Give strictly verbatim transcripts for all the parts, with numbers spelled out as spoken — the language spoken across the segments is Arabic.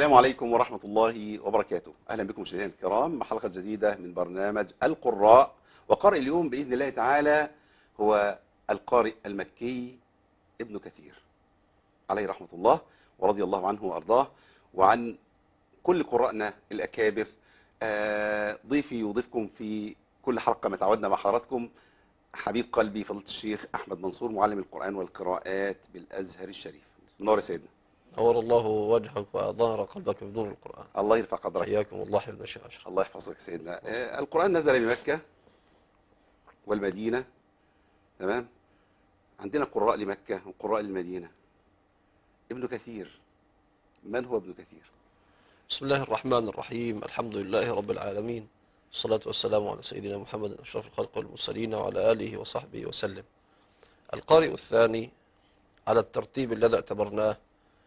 السلام عليكم ورحمة الله وبركاته. أهلا بكم مشاهدينا الكرام مع حلقة جديدة من برنامج القراء. وقارئ اليوم بإذن الله تعالى هو القارئ المكي ابن كثير عليه رحمة الله ورضي الله عنه وأرضاه وعن كل قراءنا الأكابر. آه ضيفي وضيفكم في كل حلقة ما تعودنا مع حضراتكم حبيب قلبي فضيلة الشيخ أحمد منصور، معلم القرآن والقراءات بالأزهر الشريف. منور يا سيدنا. نور الله وجهك وأظهر قلبك بنور القرآن. الله يرفع قدرك. حياكم الله حفظ الشيخ أشرف. الله يحفظك سيدنا. آه القرآن نزل بمكة والمدينة، تمام. عندنا قراء لمكة وقراء للمدينة. ابن كثير، من هو ابن كثير؟ بسم الله الرحمن الرحيم. الحمد لله رب العالمين، والصلاة والسلام على سيدنا محمد أشرف الخلق والمرسلين وعلى آله وصحبه وسلم. القارئ الثاني على الترتيب الذي اعتبرناه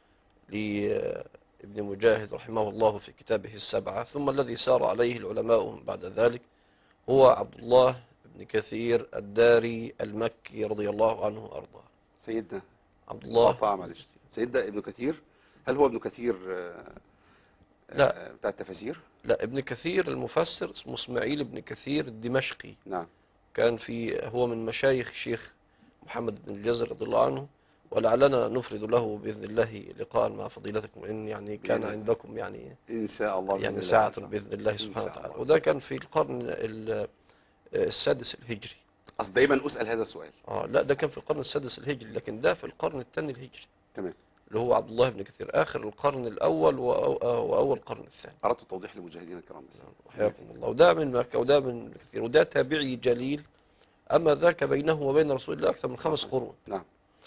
لابن مجاهد رحمه الله في كتابه السبعة، ثم الذي سار عليه العلماء بعد ذلك، هو عبد الله بن كثير الداري المكي رضي الله عنه وأرضاه. سيدنا عبد الله طبعا سيدنا ابن كثير. هل هو ابن كثير لا بتاع التفاسير؟ لا، ابن كثير المفسر اسمه اسماعيل بن كثير الدمشقي. نعم. كان في هو من مشايخ شيخ محمد بن الجزر رضي الله عنه، ولعلنا نفرد له بإذن الله لقاء مع فضيلتكم، إن يعني كان عندكم يعني إن شاء الله يعني ساعة بإذن الله سبحانه وتعالى. وده كان في القرن السادس الهجري. أصل دايما أسأل هذا السؤال. اه لا، ده كان في القرن السادس الهجري، لكن ده في القرن الثاني الهجري. تمام. اللي هو عبد الله بن كثير آخر القرن الأول وأول القرن الثاني. أردت التوضيح للمجاهدين الكرام. حياكم الله. وده من مكة وده من كثير، وده تابعي جليل، أما ذاك بينه وبين رسول الله أكثر من خمس قرون. نعم.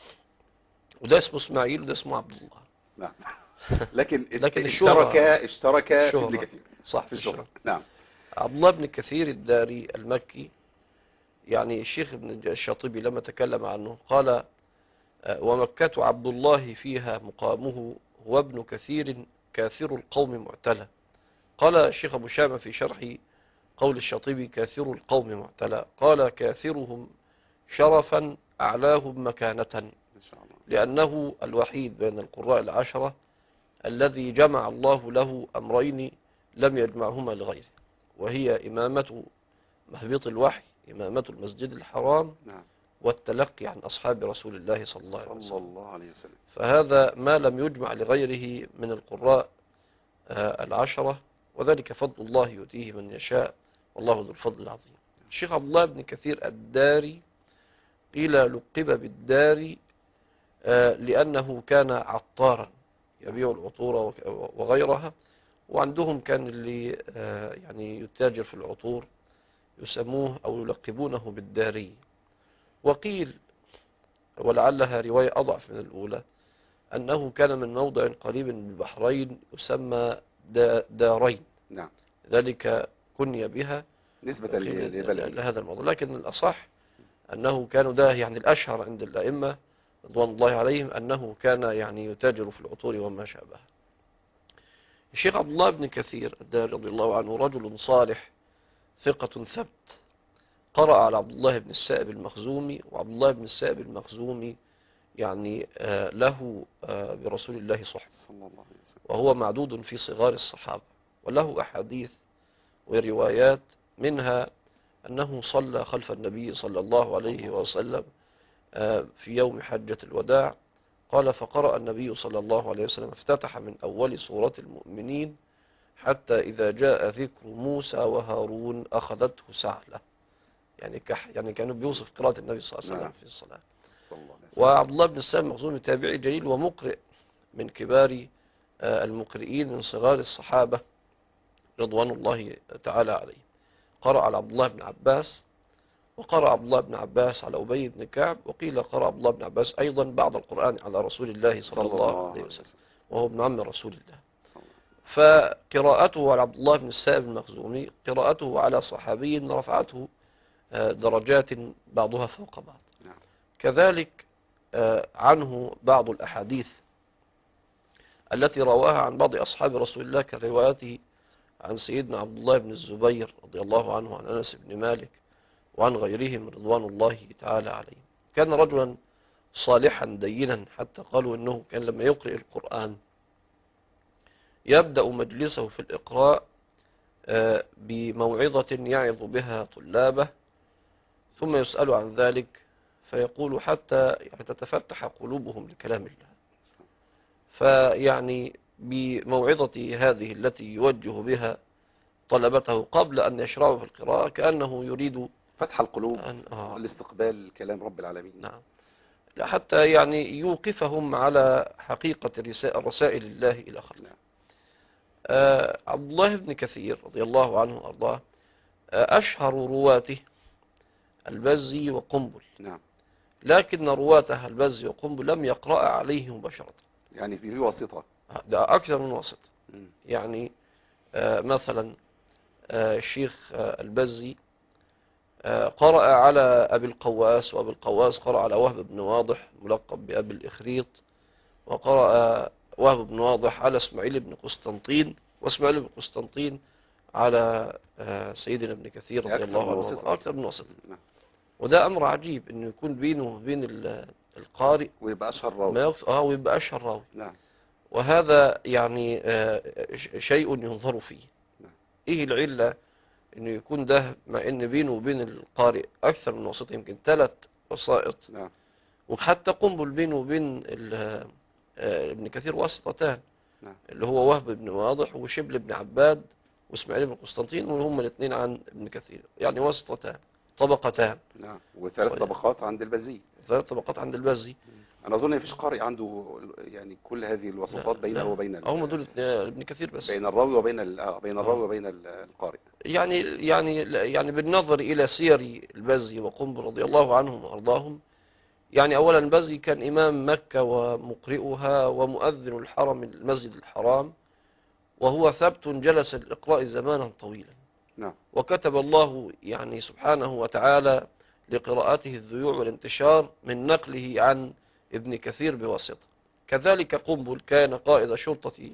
وده اسمه اسماعيل وده اسمه عبد الله. نعم. لكن لكن اشترك اشترك في ابن كثير. صح، في الشهرة. نعم. عبد الله بن كثير الداري المكي، يعني الشيخ ابن الشاطبي لما تكلم عنه قال: ومكة عبد الله فيها مقامه، هو ابن كثير كاثر القوم معتلى. قال الشيخ أبو شامة في شرح قول الشاطبي: كاثر القوم معتلى، قال: كاثرهم شرفا أعلاهم مكانة، لأنه الوحيد بين القراء العشرة الذي جمع الله له أمرين لم يجمعهما لغيره، وهي إمامة مهبط الوحي، إمامة المسجد الحرام، نعم، والتلقي عن أصحاب رسول الله صلى الله عليه وسلم. صلى الله عليه وسلم. فهذا ما لم يجمع لغيره من القراء العشرة، وذلك فضل الله يؤتيه من يشاء، والله ذو الفضل العظيم. الشيخ عبد الله بن كثير الداري قيل لقب بالداري لأنه كان عطارا يبيع العطور وغيرها، وعندهم كان اللي يعني يتاجر في العطور يسموه أو يلقبونه بالداري. وقيل، ولعلها رواية أضعف من الأولى، أنه كان من موضع قريب من البحرين يسمى دارين. نعم. ذلك كني بها نسبة لهذا الموضوع، لكن الأصح أنه كانوا ده يعني الأشهر عند الأئمة رضوان الله عليهم أنه كان يعني يتاجر في العطور وما شابه. الشيخ عبد الله بن كثير الداري رضي الله عنه رجل صالح ثقة ثبت، قرأ على عبد الله بن السائب المخزومي، وعبد الله بن السائب المخزومي يعني له برسول الله صحبة، وهو معدود في صغار الصحابة، وله أحاديث وروايات، منها أنه صلى خلف النبي صلى الله عليه وسلم في يوم حجة الوداع. قال: فقرأ النبي صلى الله عليه وسلم افتتح من أول سورة المؤمنين حتى إذا جاء ذكر موسى وهارون أخذته سعلة، يعني كح يعني كانوا بيوصف قراءة النبي صلى الله عليه وسلم في الصلاة. وعبد الله بن السائب المخزومي تابعي جليل ومقرئ من كبار المقرئين من صغار الصحابة رضوان الله تعالى عليه. قرأ على عبد الله بن عباس، وقرأ عبد الله بن عباس على أبي بن كعب، وقيل قرأ عبد الله بن عباس أيضا بعض القرآن على رسول الله صلى الله عليه وسلم، وهو ابن عم رسول الله. فقراءته على عبد الله بن السائب المخزومي قراءته على صحابي رفعته درجات بعضها فوق بعض. كذلك عنه بعض الأحاديث التي رواها عن بعض أصحاب رسول الله كروايته عن سيدنا عبد الله بن الزبير رضي الله عنه، عن أنس بن مالك، وعن غيرهم رضوان الله تعالى عليهم. كان رجلا صالحا دينا، حتى قالوا أنه كان لما يقرأ القرآن يبدأ مجلسه في الإقراء آه، بموعظة يعظ بها طلابه، ثم يسأل عن ذلك فيقول حتى يعني تتفتح قلوبهم لكلام الله. فيعني بموعظة هذه التي يوجه بها طلبته قبل أن يشرعوا في القراءة كأنه يريد فتح القلوب أن آه والاستقبال كلام رب العالمين. نعم، حتى يعني يوقفهم على حقيقة رسا- رسائل الله إلى خلقه. نعم. آه عبد الله بن كثير رضي الله عنه وأرضاه آه أشهر رواته البزي وقنبل، نعم. لكن رواته البزي وقنبل لم يقرأ عليه مباشرة، يعني في واسطة. ده أكثر من وسط. مم. يعني آه مثلا آه الشيخ آه البزي آه قرأ على أبي القواس، وأبي القواس قرأ على وهب بن واضح ملقب بأبي الإخريط، وقرأ وهب بن واضح على اسماعيل بن قسطنطين، واسماعيل بن قسطنطين على آه سيدنا ابن كثير رضي أكثر الله من عنه واسطة. أكثر من وسط. نعم. وده أمر عجيب إنه يكون بينه وبين ال- القارئ ويبقى أشهر ما راوي. يكف... اه ويبقى أشهر راوي. نعم. وهذا يعني آه ش- شيء ينظر فيه. نعم. إيه العلة إنه يكون ده مع إن بينه وبين القارئ أكثر من وسط، يمكن ثلاث وسائط، نعم. وحتى قنبل بينه وبين ال- آه، ابن كثير واسطتان، نعم. اللي هو وهب بن واضح وشبل بن عباد واسماعيل بن قسطنطين، وهم الاثنين عن ابن كثير، يعني واسطتان طبقتان. نعم. وثلاث طيب. طبقات عند البزي. ثلاث طبقات عند البزي. أنا أظن مفيش قارئ عنده يعني كل هذه الوسطات لا بينه لا، وبين ال- هم دول ابن كثير بس. بين الراوي وبين ال- آه، بين الراوي آه. وبين ال- القارئ. يعني يعني يعني بالنظر إلى سير البزي وقنبل رضي الله عنهم وأرضاهم، يعني أولا البزي كان إمام مكة ومقرئها ومؤذن الحرم المسجد الحرام، وهو ثبت جلس للإقراء زمانا طويلا، نعم. وكتب الله يعني سبحانه وتعالى لقراءته الذيوع والانتشار من نقله عن ابن كثير بواسطة. كذلك قنبل كان قائد شرطة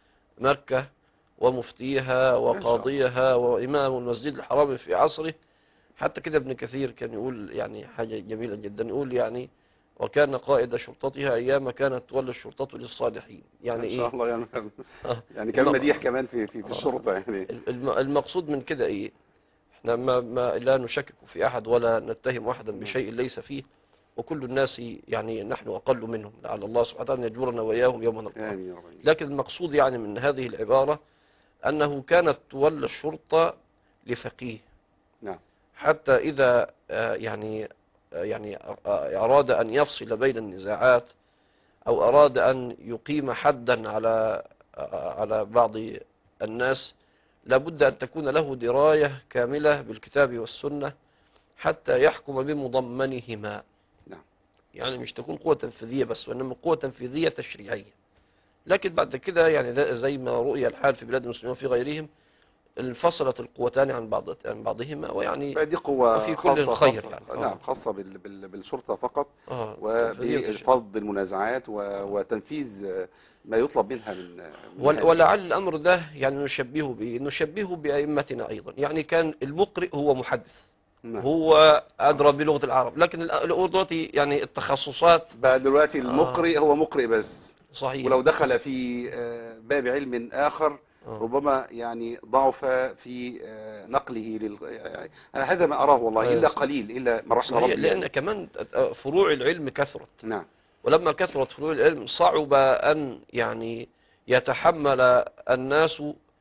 مكة ومفتيها وقاضيها وإمام المسجد الحرام في عصره. حتى كده ابن كثير كان يقول يعني حاجة جميلة جدا، يقول يعني وكان قائد شرطتها أيام كانت تولى الشرطة للصالحين. يعني إن شاء إيه؟ الله يعني آه. يعني كان الم- مديح كمان في في, في آه. الشرطة يعني. الم- المقصود من كده إيه؟ احنا ما, ما لا نشكك في أحد ولا نتهم أحدا نعم. بشيء ليس فيه، وكل الناس يعني نحن أقل منهم، لعل الله سبحانه وتعالى أن يجبرنا وإياهم يوم نلقاه. آمين يا رب. لكن المقصود يعني من هذه العبارة أنه كانت تولى الشرطة لفقيه، نعم. حتى إذا آه، يعني آه، يعني آه، أراد أن يفصل بين النزاعات أو أراد أن يقيم حدا على آه، على بعض الناس، لابد أن تكون له دراية كاملة بالكتاب والسنة حتى يحكم بمضمنهما. نعم. يعني مش تكون قوة تنفيذية بس، وإنما قوة تنفيذية تشريعية. لكن بعد كده يعني ده زي ما رؤي الحال في بلاد المسلمين وفي غيرهم، انفصلت القوتان عن بعض عن بعضهما، ويعني فدي قوة وفي كل خاصة خير خاصة يعني. نعم آه. خاصة بال بال بالشرطة فقط، اه فدي وبفض المنازعات و- وتنفيذ ما يطلب منها من من ول- هذه. ولعل الأمر ده يعني نشبهه به نشبهه بأئمتنا أيضا. يعني كان المقرئ هو محدث، نعم. هو أدرى بلغة العرب، لكن الأمور دلوقتي يعني التخصصات بقى دلوقتي آه المقرئ هو مقرئ بس، صحيح. ولو دخل في آه، باب علم آخر آه. ربما يعني ضعف في آه، نقله لل... يعني أنا هذا ما أراه والله، أيوة إلا صح. قليل، إلا من رحم ما هي ربي لأن يعني. كمان فروع العلم كثرت، نعم. ولما كثرت فروع العلم صعب أن يعني يتحمل الناس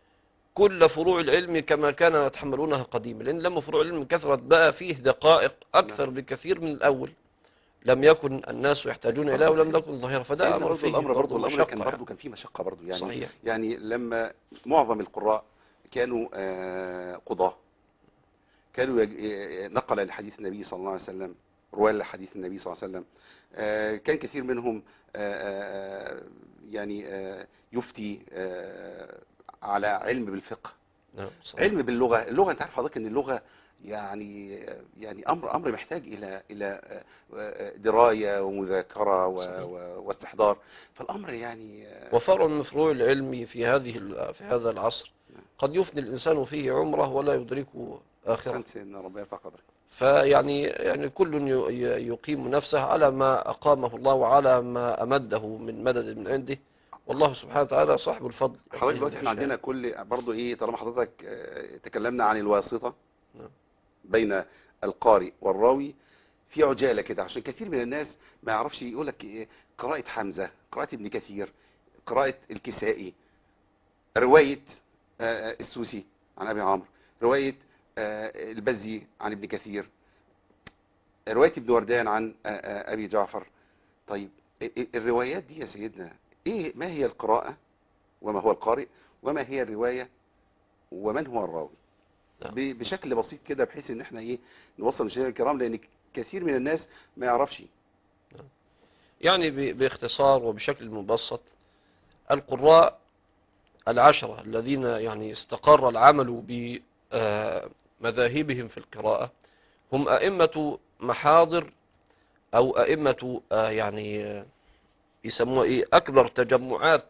كل فروع العلم كما كانوا يتحملونها قديما، لأن لما فروع العلم كثرت بقى فيه دقائق أكثر بكثير من الأول لم يكن الناس يحتاجون إليه ولم يكن ظاهرة، فده سيدنا أمر برضو فيه الأمر برضو برضو الأمر كان مشقة برضو كان فيه مشقة برضو يعني. صحيح. يعني لما معظم القراء كانوا آه، قضاة، كانوا يج... آه، نقل لحديث النبي صلى الله عليه وسلم، رواية لحديث النبي صلى الله عليه وسلم. آه، كان كثير منهم آه، آه، يعني آه، يفتي آه، على علم بالفقه، نعم صحيح. علم باللغة. اللغة انت عارف حضرتك ان اللغة يعني يعني امر امر محتاج الى الى دراية ومذاكرة و- صحيح. و- واستحضار، فالامر يعني وفرع من فروع العلم في هذه ال- في هذا العصر قد يفني الإنسان فيه عمره ولا يدركه آخرة. احسنت سيدنا ربنا يرفع قدرك. فيعني يعني كل ي- ي- يقيم نفسه على ما أقامه الله وعلى ما أمده من مدد من عنده، والله سبحانه وتعالى صاحب الفضل. حضرتك دلوقتي احنا عندنا كل برضو ايه، طالما حضرتك آه، تكلمنا عن الواسطة نعم. بين القارئ والراوي، في عجالة كده عشان كثير من الناس ما يعرفش، يقول لك إيه، قراءة حمزة، قراءة ابن كثير، قراءة الكسائي، رواية آه، آه، السوسي عن ابي عمرو، رواية آه، البزي عن ابن كثير، رواية ابن وردان عن آه، آه، ابي جعفر. طيب ال- ال- الروايات دي يا سيدنا ايه، ما هي القراءة وما هو القارئ وما هي الرواية ومن هو الراوي؟ نعم. ب- بشكل بسيط كده، بحيث ان احنا ايه نوصل للمشاهير الكرام، لان كثير من الناس ما يعرفش. يعني ب- باختصار وبشكل مبسط، القراء العشرة الذين يعني استقر العمل بمذاهبهم في القراءة هم أئمة محاضر، أو أئمة آه، يعني آه، يسموها إيه، أكبر تجمعات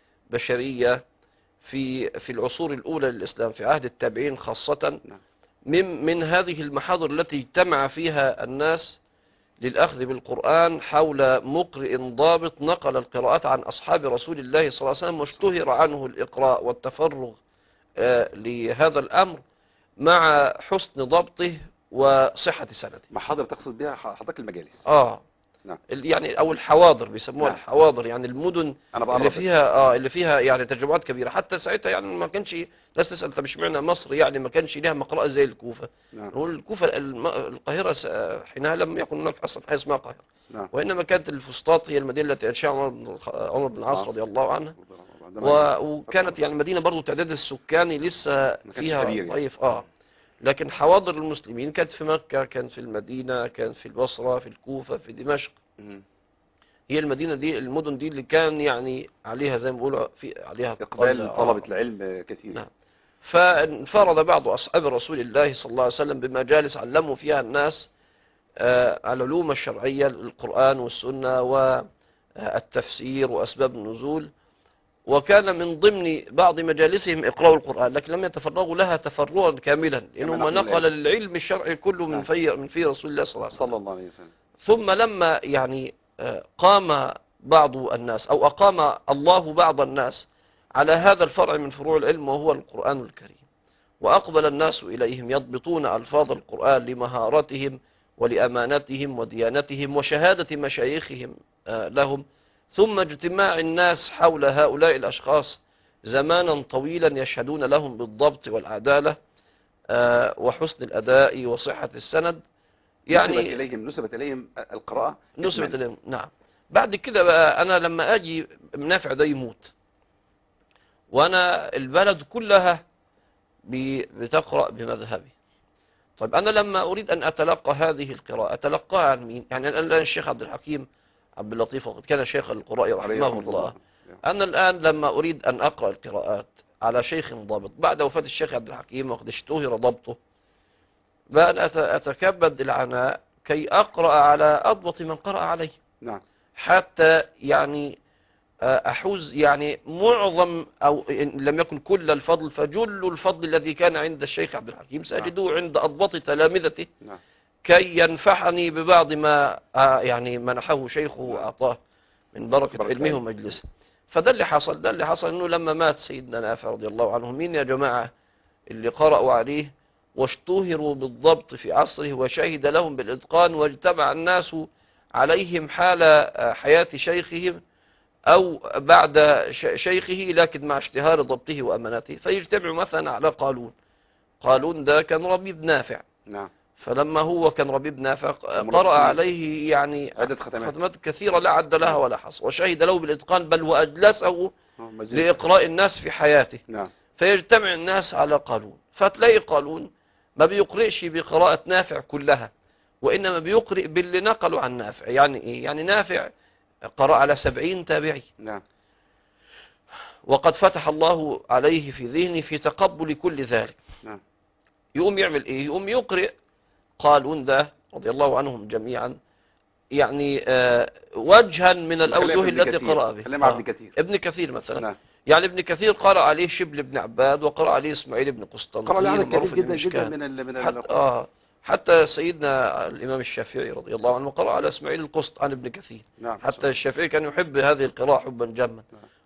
بشرية في في العصور الأولى للإسلام في عهد التابعين خاصة، نعم. من من هذه المحاضر التي اجتمع فيها الناس للأخذ بالقرآن حول مقرئ ضابط نقل القراءات عن أصحاب رسول الله صلى الله عليه وسلم، واشتهر عنه الإقراء والتفرغ آه، لهذا الأمر مع حسن ضبطه وصحة سنده. محاضر تقصد بها حضرتك المجالس؟ آه نعم. ال- يعني أو الحواضر بيسموها، نعم. الحواضر يعني المدن انا اللي بقرب فيها آه اللي فيها يعني تجمعات كبيرة. حتى ساعتها يعني ما كانش ناس تسأل طب اشمعنى مصر يعني ما كانش ليها مقرأة زي الكوفة. نعم. نقول الكوفة الم- القاهرة س- حينها لم يكن هناك أصلا حاجة اسمها القاهرة، نعم. وإنما كانت الفسطاط هي المدينة التي أنشأها عمر بن الخ- عمر بن العاص رضي الله عنه، و- وكانت يعني المدينة برضو تعداد السكاني لسه ما كانش فيها كبير يعني. ضعيف. آه لكن حواضر المسلمين كانت في مكة، كانت في المدينة، كانت في البصرة، في الكوفة، في دمشق. مم. هي المدينة دي، المدن دي اللي كان يعني عليها زي ما بيقولوا في عليها اقبال آه طلبة العلم كثير. نعم. فانفرد بعض أصحاب رسول الله صلى الله عليه وسلم بمجالس علموا فيها الناس آه، العلوم الشرعية، القرآن والسنة والتفسير وأسباب النزول، وكان من ضمن بعض مجالسهم إقراء القرآن، لكن لم يتفرغوا لها تفرغا كاملا، لأنه ما نقل العلم الشرعي كله من في من في رسول الله صلى الله عليه وسلم. صلى الله عليه وسلم. ثم لما يعني آه، قام بعض الناس أو أقام الله بعض الناس على هذا الفرع من فروع العلم وهو القرآن الكريم، وأقبل الناس إليهم يضبطون ألفاظ القرآن لمهارتهم ولأمانتهم وديانتهم وشهادة مشايخهم آه، لهم، ثم اجتماع الناس حول هؤلاء الأشخاص زمانا طويلا يشهدون لهم بالضبط والعدالة آه، وحسن الأداء وصحة السند. يعني يعني نسبت إليهم نسبت إليهم القراءة نسبت اسما. إليهم. نعم. بعد كده بقى أنا لما أجي نافع ده يموت وأنا البلد كلها ب- بتقرأ بمذهبي، طيب أنا لما أريد أن أتلقى هذه القراءة أتلقاها عن مين؟ يعني الآن الشيخ عبد الحكيم عبد اللطيف وقد كان شيخ القراء عليه رحمه رحمة الله. أنا الآن لما أريد أن أقرأ القراءات على شيخ ضابط بعد وفاة الشيخ عبد الحكيم وقد اشتهر ضبطه، بأن أت- أتكبد العناء كي أقرأ على أضبط من قرأ عليه، نعم. حتى يعني آه، أحوز يعني معظم أو إن لم يكن كل الفضل فجل الفضل الذي كان عند الشيخ عبد الحكيم سأجده عند أضبط تلامذته، نعم. كي ينفعني ببعض ما آه، يعني منحه شيخه وأعطاه من بركة بركة علمه علم. ومجلسه. فده اللي حصل، ده اللي حصل انه لما مات سيدنا نافع رضي الله عنه، مين يا جماعة اللي قرأوا عليه واشتهروا بالضبط في عصره وشهد لهم بالإتقان واجتمع الناس عليهم حال آه، حياة شيخهم أو بعد ش- شيخه، لكن مع اشتهار ضبطه وأمانته، فيجتمع مثلا على قالون. قالون ده كان ربيب نافع، نعم. فلما هو كان ربيب نافع قرأ المرافقين. عليه يعني عدة ختمات. ختمات كثيرة لا عد لها ولا حصر، وشهد له بالإتقان بل وأجلسه آه، مجلس. لإقراء الناس في حياته. نعم. فيجتمع الناس على قالون، فتلاقي قالون ما بيقرئش بقراءة نافع كلها، وإنما بيقرئ باللي نقلوا عن نافع. يعني إيه؟ يعني نافع قرأ على سبعين تابعي، نعم. وقد فتح الله عليه في ذهنه في تقبل كل ذلك. نعم. يقوم يعمل إيه؟ يقوم يقرئ قالون ده رضي الله عنهم جميعا يعني آه وجها من الأوجه التي قرأ به. خلينا مع ابن آه كثير. ابن كثير مثلا. نعم. يعني ابن كثير قرأ عليه شبل بن عباد، وقرأ عليه إسماعيل بن قرأ قسطنطين لي عدد كبير ومعروف جدا بن جدا مشكان. من ال من حتى, ال آه حتى سيدنا الإمام الشافعي رضي الله عنه قرأ على إسماعيل القسط عن ابن كثير. نعم. حتى الشافعي كان يحب هذه القراءة حبا جما،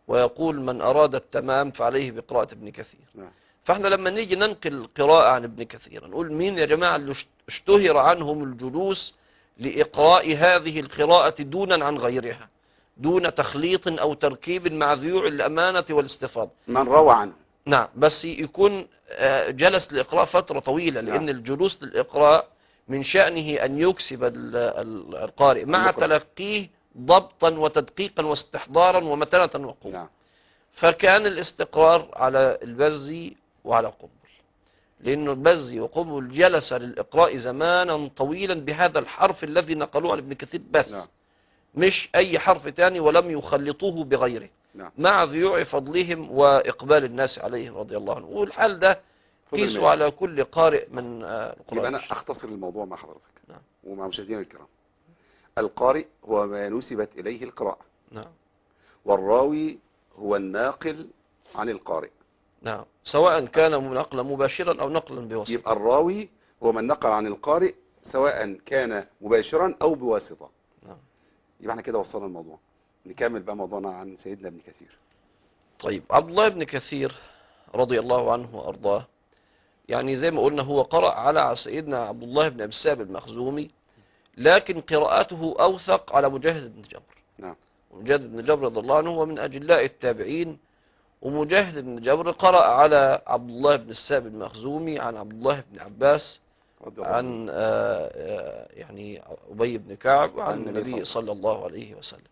ويقول من أراد التمام فعليه بقراءة ابن كثير. نعم. فاحنا لما نيجي ننقل القراءة عن ابن كثير نقول مين يا جماعة اللي اشتهر عنهم الجلوس لإقراء هذه القراءة دونا عن غيرها، دون تخليط أو تركيب مع ذيوع الأمانة والاستفاضة. من روى عنه. نعم، بس يكون جلس لإقراء فترة طويلة، لأن نعم. الجلوس للإقراء من شأنه أن يكسب القارئ مع المقرأ. تلقيه ضبطا وتدقيقا واستحضارا ومتانة وقوة. نعم. فكان الاستقرار على البزي وعلى قنبل، لأنه البزي وقنبل جلس للإقراء زمانا طويلا بهذا الحرف الذي نقلوه عن ابن كثير بس. نعم. مش أي حرف تاني، ولم يخلطوه بغيره. نعم. مع ذيوع فضلهم وإقبال الناس عليهم رضي الله عنهم. والحال ده قيسوا على كل قارئ من القرآن. يبقى أنا أختصر الموضوع مع حضرتك. نعم. ومع مشاهدينا الكرام. القارئ هو ما نسبت إليه القراءة. نعم. والراوي هو الناقل عن القارئ. نعم، سواء كان نقلا مباشرا أو نقلا بواسطة. يبقى الراوي هو من نقل عن القارئ سواء كان مباشرا أو بواسطة. نعم. يبقى احنا كده وصلنا الموضوع. نكمل بقى موضوعنا عن سيدنا ابن كثير. طيب، عبد الله بن كثير رضي الله عنه وأرضاه، يعني زي ما قلنا هو قرأ على سيدنا عبد الله بن أبي السائب المخزومي، لكن قراءته أوثق على مجاهد بن جبر. نعم. ومجاهد بن جبر رضي الله عنه هو من أجلاء التابعين. ومجاهد بن جبر قرأ على عبد الله بن السائب المخزومي عن عبد الله بن عباس عن آآ آآ يعني أبي بن كعب وعن النبي صلى الله عليه وسلم.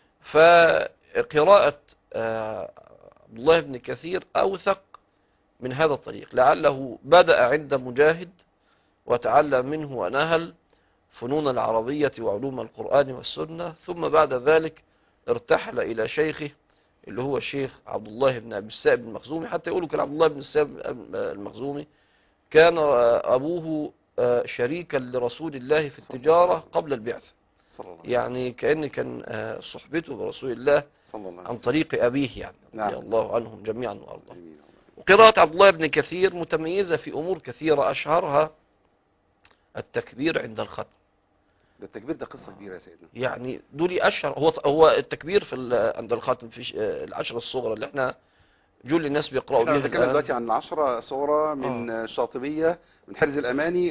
فقراءة عبد الله بن كثير أوثق من هذا الطريق، لعله بدأ عند مجاهد وتعلم منه ونهل فنون العربية وعلوم القرآن والسنة، ثم بعد ذلك ارتحل إلى شيخه اللي هو الشيخ عبد الله بن أبي السائب المخزومي. حتى يقولوا كان عبد الله بن السائب المخزومي كان أبوه شريكا لرسول الله في التجارة قبل البعثة، يعني كأن كان صحبته برسول الله عن طريق أبيه، يعني رضي الله عنهم جميعا وأرضاهم. وقراءة عبد الله بن كثير متميزة في أمور كثيرة، أشهرها التكبير عند الختم. ده التكبير ده قصة كبيرة يا سيدنا. يعني دول أشهر، هو هو التكبير في عند الختم في العشرة الصغرى اللي احنا جل الناس بيقرأوا بيها. احنا بنتكلم دلوقتي عن العشرة صغرى من آه. الشاطبية من حرز الأماني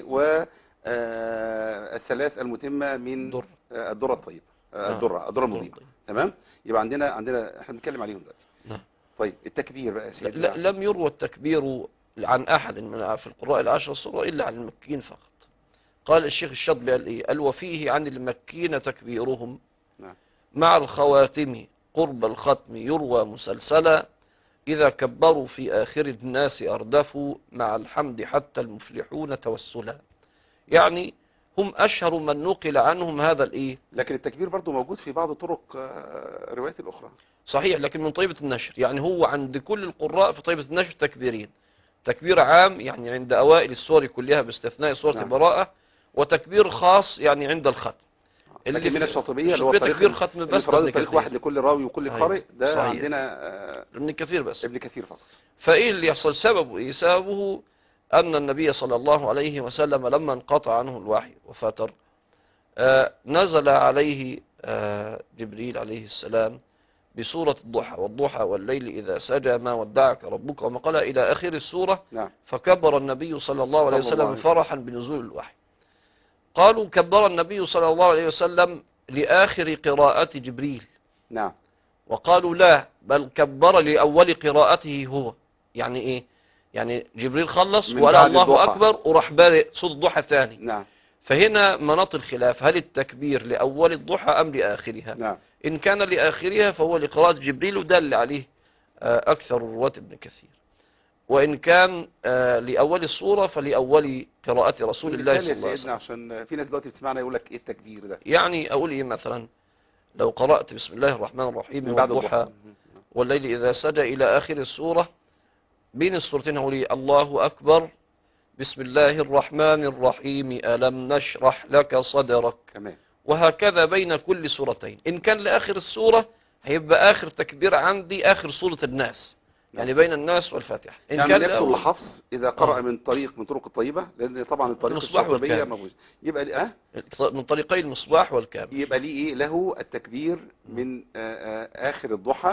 والثلاث المتمة من در. الدرة الطيبة آه. الدرة الدرة المضيئة. تمام. يبقى عندنا عندنا احنا بنتكلم عليهم دلوقتي. نعم. طيب التكبير بقى يا سيدنا. لم يروى التكبير عن أحد من في القراء العشرة الصغرى إلا عن المكيين فقط. قال الشيخ الشاطبي قال إيه؟ قال وفيه عن المكين تكبيرهم نعم. مع الخواتم قرب الختم يروى مسلسلا، إذا كبروا في آخر الناس أردفوا مع الحمد حتى المفلحون توسلا. يعني هم أشهر من نقل عنهم هذا الإيه. لكن التكبير برضو موجود في بعض طرق روايات الأخرى. صحيح، لكن من طيبة النشر. يعني هو عند كل القراء في طيبة النشر تكبيرين: تكبير عام يعني عند أوائل السور كلها باستثناء سورة نعم. البراءة، وتكبير خاص يعني عند الختم. اللي من الشاطبية اللي هو تكبير ختم بس طريق واحد لكل راوي وكل قارئ ده صحيح. عندنا آه ابن كثير بس ابن كثير فقط. فإيه اللي يحصل؟ سببه إيه؟ سببه أن النبي صلى الله عليه وسلم لما انقطع عنه الوحي وفتر آه نزل عليه آه جبريل عليه السلام بسورة الضحى: والضحى والليل إذا سجى ما ودعك ربك وما قلى إلى آخر السورة نعم. فكبر النبي صلى الله عليه وسلم فرحا بنزول الوحي. قالوا كبر النبي صلى الله عليه وسلم لآخر قراءة جبريل نعم. وقالوا لا، بل كبر لأول قراءته هو. يعني إيه؟ يعني جبريل خلص ولا الله الضحى. أكبر وراح بارئ صوت الضحى ثاني نعم. فهنا مناط الخلاف: هل التكبير لأول الضحى أم لآخرها؟ نعم. إن كان لآخرها فهو لقراءة جبريل ودل عليه أكثر رواة ابن كثير، وإن كان لأول الصورة فلأول قراءة رسول الله صلى الله عليه وسلم. عشان في ناس دلوقتي بتسمعنا يقول لك إيه التكبير ده؟ يعني أقول إيه مثلا؟ لو قرأت بسم الله الرحمن الرحيم والضحى والليل إذا سجى إلى آخر السورة، بين السورتين هقول إيه؟ الله أكبر، بسم الله الرحمن الرحيم، ألم نشرح لك صدرك. تمام. وهكذا بين كل سورتين. إن كان لآخر السورة هيبقى آخر تكبير عندي آخر سورة الناس، يعني بين الناس والفاتحة. إن يعني كان يكتب لحفص إذا قرأ آه. من طريق من طرق الطيبة، لأن طبعا الطريق الشاطبية موجود، يبقى أه من طريقي المصباح والكامل، يبقى ليه إيه له التكبير من آآ آآ آخر الضحى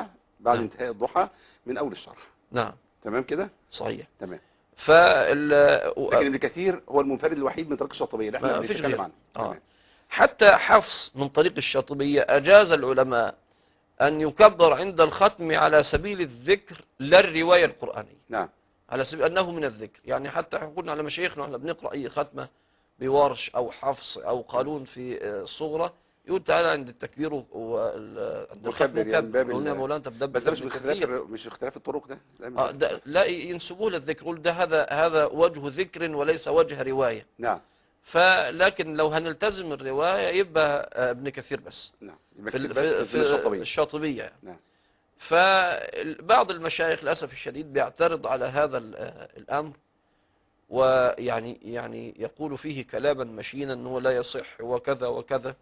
بعد نعم. انتهاء الضحى من اول الشرح. نعم تمام كده. صحيح. تمام. فال لكن ابن كثير هو المنفرد الوحيد من طريق الشاطبيه اللي احنا ما فيش بنتكلم غير. عنه. آه. تمام. حتى حفص من طريق الشاطبية أجاز العلماء أن يكبر عند الختم على سبيل الذكر لا الرواية القرآنية، نعم. على سبيل أنه من الذكر. يعني حتى قلنا على مشايخنا احنا بنقرأ أي ختمة بورش أو حفص أو قانون في الصغرى، يقول تعالى عند التكبير وعند الختم مكبر يعني من باب قلنا يا ال- مولانا انت بتدبر بس ده مش ابن باختلاف كثير. الر- مش اختلاف الطرق ده. لا مش آه ده لا ينسبوه للذكر، يقول ده هذا هذا وجه ذكر وليس وجه رواية. نعم. فلكن لو هنلتزم الرواية يبقى آه، ابن كثير بس نعم. يبقى في كتير ال- بس في, في في الشاطبيه. الشاطبية يعني. نعم. فبعض المشايخ للأسف الشديد بيعترض على هذا ال- آه، الأمر، ويعني يعني يقول فيه كلاما مشينا أنه لا يصح وكذا وكذا.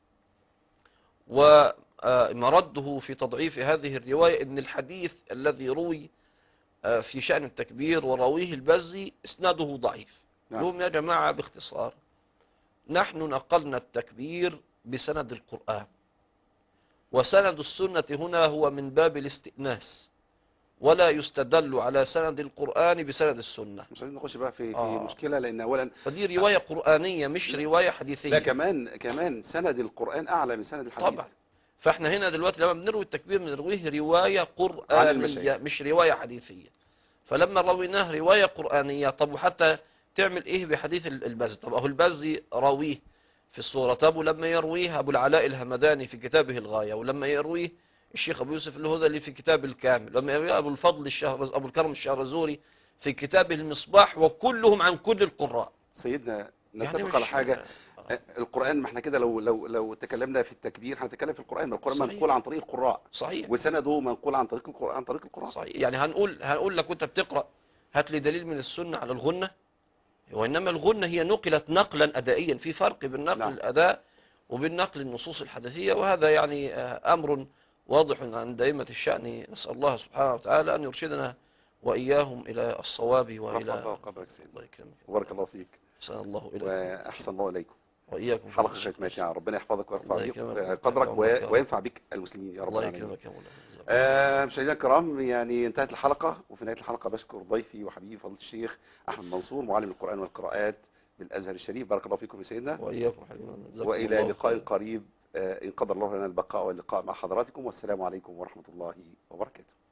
ومرده في تضعيف هذه الرواية أن الحديث الذي روي آه، في شأن التكبير وراويه البزي اسناده ضعيف. نعم. لهم يا جماعة باختصار، نحن نقلنا التكبير بسند القرآن، وسند السنة هنا هو من باب الاستئناس، ولا يستدل على سند القرآن بسند السنة. مش عايزين نخش بقى في في آه. مشكله، لان اولا فدي رواية قرآنية مش رواية حديثية. لا كمان كمان سند القران اعلى من سند الحديث. طبعا. فاحنا هنا دلوقتي لما بنروي التكبير بنرويه رواية عن قرآنية المشايخ. مش رواية حديثية. فلما رويناه رواية قرآنية، طب وحتى تعمل ايه بحديث ال- البزي؟ طب اهو البزي راويه في الصورة، طب ولما يرويه ابو العلاء الهمداني في كتابه الغاية، ولما يرويه الشيخ ابو يوسف الهذلي في كتاب الكامل، لما يرويه ابو الفضل الشهر ابو الكرم الشهرزوري في كتابه المصباح، وكلهم عن كل القراء. سيدنا يعني نتفق على مش حاجه. آه. القرآن، ما احنا كده لو لو لو تكلمنا في التكبير هنتكلم في القرآن، ما القرآن صحيح. منقول عن طريق القراء، صحيح وسنده منقول عن طريق القرآن عن طريق القراء. صحيح. يعني هنقول هنقول لك وانت بتقرأ هات لي دليل من السنة على الغنة، وإنما الغنة هي نقلت نقلا أدائيا، في فرق بين نقل نعم. الأداء وبين نقل النصوص الحديثية، وهذا يعني آه، أمر واضح عند أئمة الشأن. نسأل الله سبحانه وتعالى أن يرشدنا وإياهم إلى الصواب رفع وإلى الله قدرك سيدنا. الله يكرمك. بارك الله فيك أحسن الله إليكم واحسن الله اليكم. وإياكم. حلقه ختمتها، ربنا يحفظك ويرفع الله بك يكرمك قدرك ويحفظك يا رب. وينفع بك المسلمين يا رب الله العالمين. يكرمك يا مولانا. آه، مشاهدينا الكرام، يعني انتهت الحلقة، وفي نهاية الحلقة بشكر ضيفي وحبيبي فضيلة الشيخ أحمد منصور معلم القرآن والقراءات بالأزهر الشريف. بارك الله فيكم يا سيدنا، وإياكم حبيبنا. جزاكم وإلى الله لقاء خيرا. قريب آه، إن قدر الله لنا البقاء واللقاء مع حضراتكم، والسلام عليكم ورحمة الله وبركاته.